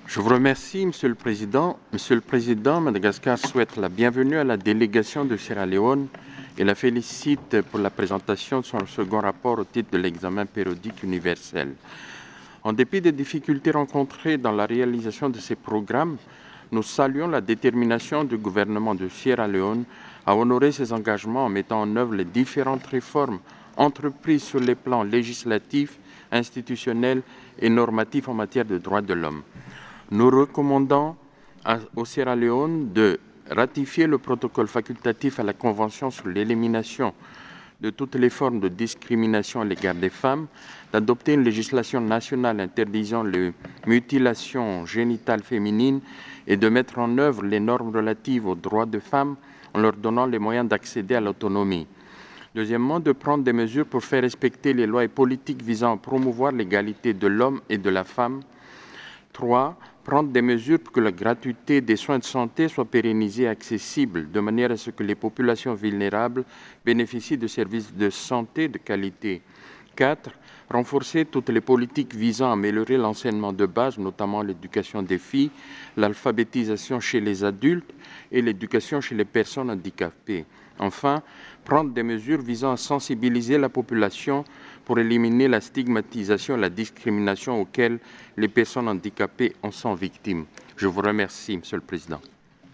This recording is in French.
Je vous remercie, Monsieur le Président. Monsieur le Président, Madagascar souhaite la bienvenue à la délégation de Sierra Leone et la félicite pour la présentation de son second rapport au titre de l'examen périodique universel. En dépit des difficultés rencontrées dans la réalisation de ces programmes, nous saluons la détermination du gouvernement de Sierra Leone à honorer ses engagements en mettant en œuvre les différentes réformes entreprises sur les plans législatifs, institutionnels et normatifs en matière de droits de l'homme. Nous recommandons au Sierra Leone de ratifier le protocole facultatif à la Convention sur l'élimination de toutes les formes de discrimination à l'égard des femmes, d'adopter une législation nationale interdisant les mutilations génitales féminines et de mettre en œuvre les normes relatives aux droits des femmes en leur donnant les moyens d'accéder à l'autonomie. Deuxièmement, de prendre des mesures pour faire respecter les lois et politiques visant à promouvoir l'égalité de l'homme et de la femme. 3. Prendre des mesures pour que la gratuité des soins de santé soit pérennisée et accessible, de manière à ce que les populations vulnérables bénéficient de services de santé de qualité. 4. Renforcer toutes les politiques visant à améliorer l'enseignement de base, notamment l'éducation des filles, l'alphabétisation chez les adultes et l'éducation chez les personnes handicapées. Enfin, prendre des mesures visant à sensibiliser la population pour éliminer la stigmatisation et la discrimination auxquelles les personnes handicapées en sont victimes. Je vous remercie, Monsieur le Président.